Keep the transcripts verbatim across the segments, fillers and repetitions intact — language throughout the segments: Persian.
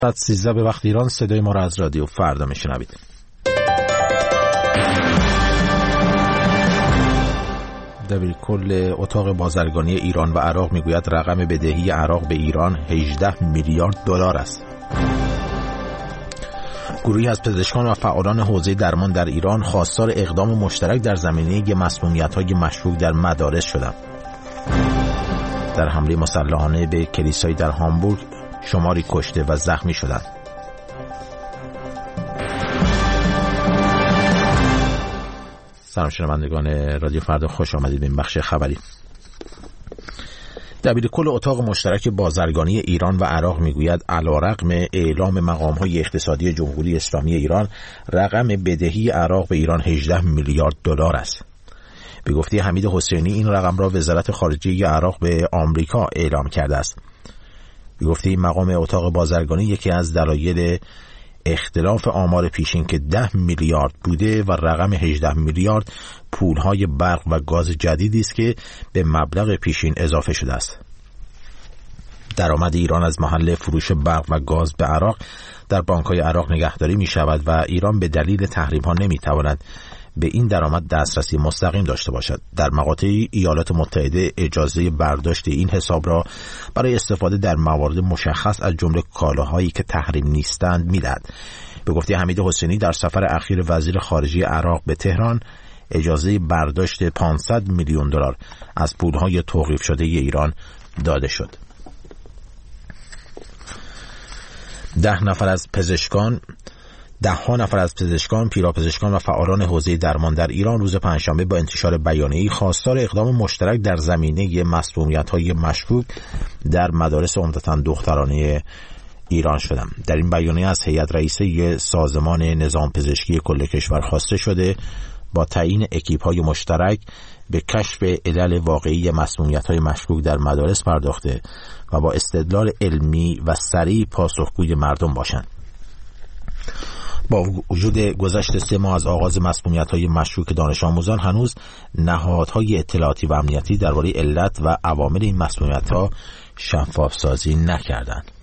ساعت سیزده به وقت ایران. صدای ما را از رادیو فردا میشنوید. دبیر کل اتاق بازرگانی ایران و عراق میگوید رقم بدهی عراق به ایران هجده میلیارد دلار است. گروهی از پزشکان و فعالان حوزه درمان در ایران خواستار اقدام مشترک در زمینه مسمومیت‌های مشکوک در مدارس شدند. در حمله مسلحانه به کلیسایی در هامبورگ شماری کشته و زخمی شدند. سلام شنوندگان رادیو فردا، خوش آمدید به این بخش خبری. دبیر کل اتاق مشترک بازرگانی ایران و عراق میگوید علیرغم اعلام مقام‌های اقتصادی جمهوری اسلامی ایران، رقم بدهی عراق به ایران هجده میلیارد دلار است. به گفته حمید حسینی این رقم را وزارت خارجه عراق به آمریکا اعلام کرده است. به گفته این مقام اتاق بازرگانی یکی از دلایل اختلاف آمار پیشین که ده میلیارد بوده و رقم هجده میلیارد پولهای برق و گاز جدیدی است که به مبلغ پیشین اضافه شده است. درآمد ایران از محل فروش برق و گاز به عراق در بانک‌های عراق نگهداری می شود و ایران به دلیل تحریم‌ها نمی تواند به این درآمد دسترسی مستقیم داشته باشد. در مقاطع ایالات متحده اجازه برداشت این حساب را برای استفاده در موارد مشخص از جمله کالاهایی که تحریم نیستند میدهد. به گفته حمید حسینی در سفر اخیر وزیر خارجه عراق به تهران اجازه برداشت پانصد میلیون دلار از پولهای توقیف شده ایران داده شد. ده نفر از پزشکان ده ها نفر از پزشکان، پیراپزشکان و فعالان حوزه درمان در ایران روز پنجشنبه با انتشار بیانیه‌ای خواستار اقدام مشترک در زمینه مسمومیت‌های مشکوک در مدارس عمدتاً دخترانه ایران شدند. در این بیانیه از هیئت رئیسه سازمان نظام پزشکی کل کشور خواسته شده با تعیین اکیپ‌های مشترک به کشف علل واقعی مسمومیت‌های مشکوک در مدارس پرداخته و با استدلال علمی و سریع پاسخگوی مردم باشند. با وجود گذشت سه ماه از آغاز مسمومیت‌های مشکوک دانش آموزان، هنوز نهادهای اطلاعاتی و امنیتی درباره علت و عوامل این مسمومیت‌ها شفاف سازی نکردند.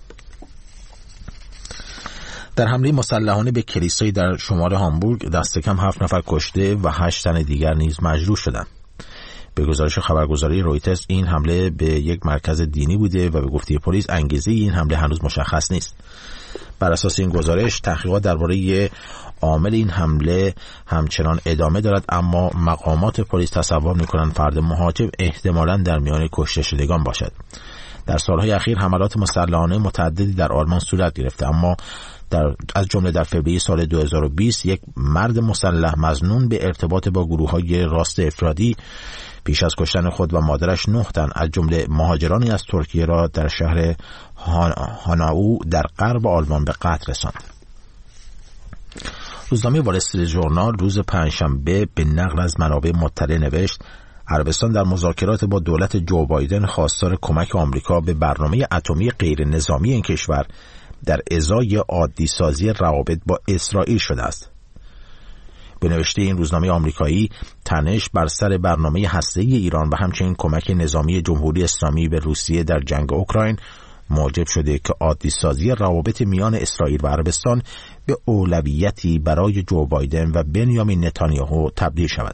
در حمله مسلحانه به کلیسایی در شمال هامبورگ دست کم هفت نفر کشته و هشت تن دیگر نیز مجروح شدند. به گزارش خبرگزاری رویترز این حمله به یک مرکز دینی بوده و به گفته پلیس انگیزه این حمله هنوز مشخص نیست. بر اساس این گزارش تحقیقات درباره عامل این حمله همچنان ادامه دارد، اما مقامات پلیس تصور می‌کنند فرد مهاجم احتمالاً در میان کشته شدگان باشد. در سالهای اخیر حملات مسلحانه متعددی در آلمان صورت گرفته، اما در از جمله در فوریه سال دو هزار و بیست یک مرد مسلح مظنون به ارتباط با گروه‌های راست افرادی پیش از کشتن خود و مادرش نه تن از جمله مهاجرانی از ترکیه را در شهر هاناو در غرب آلمان به قتل رساند. روزنامه وال استریت ژورنال روز پنجشنبه به نقل از منابع مطلع نوشت عربستان در مذاکرات با دولت جو بایدن خواستار کمک آمریکا به برنامه اتمی غیر نظامی این کشور در ازای عادی سازی روابط با اسرائیل شده است. به نوشته این روزنامه آمریکایی، تنش بر سر برنامه هسته‌ای ایران و همچنین کمک نظامی جمهوری اسلامی به روسیه در جنگ اوکراین موجب شده که عادی سازی روابط میان اسرائیل و عربستان به اولویتی برای جو بایدن و بنیامین نتانیاهو تبدیل شود.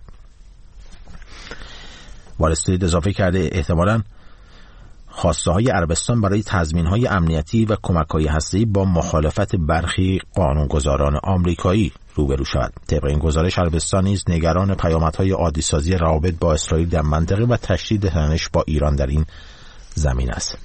وال استریت اضافه کرده احتمالاً خواسته‌های عربستان برای تضمین‌های امنیتی و کمک‌های هسته‌ای با مخالفت برخی قانونگذاران آمریکایی روبرو شود. طبق این گزارش عربستان نیز نگران پیامدهای عادی‌سازی روابط با اسرائیل در منطقه و تشدید تنش با ایران در این زمین است.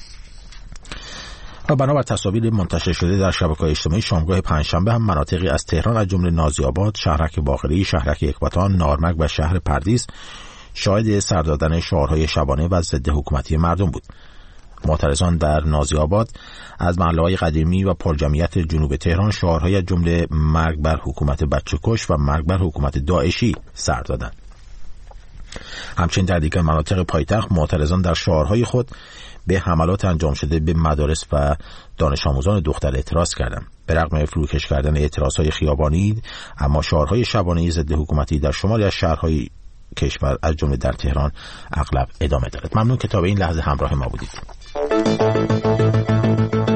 و بنابر تصاویر منتشر شده در شبکه‌های اجتماعی شامگاه پنجشنبه هم مناطقی از تهران از جمله نازی‌آباد، شهرک باقری، شهرک اکباتان، نارمک و شهر پردیس شاهد سر دادن شعارهای شبانه و ضد حکومتی مردم بود. معترضان در نازی‌آباد از محله‌های قدیمی و پرجمعیت جنوب تهران شعارهای از جمله مرگ بر حکومت بچه‌کش و مرگ بر حکومت داعشی سر دادند. همچنین در دیگر مناطق پایتخت معترضان در شعارهای خود به حملات انجام شده به مدارس و دانش آموزان دختر اعتراض کردند. به رغم فروکش کردن اعتراضهای خیابانی، اما شعارهای شبانه ضد حکومتی در شمالی از شهرهای کشور از جمله در تهران اغلب ادامه دارد. ممنون که تا به این لحظه همراه ما بودید.